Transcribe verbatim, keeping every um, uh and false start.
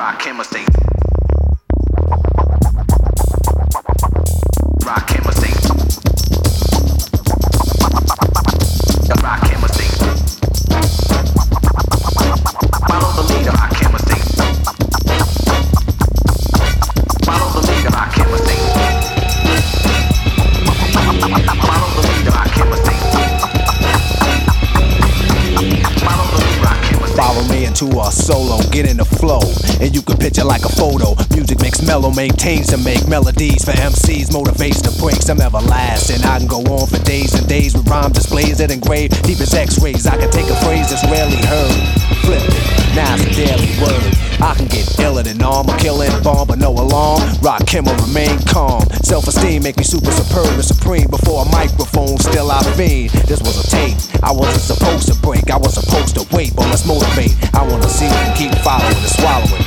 Rakim mistake. Rakim mistake. Rakim mistake. Follow the leader. Rakim mistake. Follow the leader. Rakim mistake. Follow the leader. Rakim mistake. Follow the leader. Rakim mistake. Follow me into a solo, get in the flow, and you can picture like a photo. Music makes mellow, maintains to make melodies for M Cs, motivates to break some everlasting. I can go on for days and days with rhyme displays that engrave deep as X-rays. I can take a phrase that's rarely heard, flip it, now it's a daily word. I can get iller than armor, killing bomb, but no alarm. Rakim will remain calm. Self-esteem make me super superb and supreme. Before a microphone, still I fiend. This was a tape, I wasn't supposed to break. I was supposed to wait, but let's motivate. I wanna see you keep following and swallowing.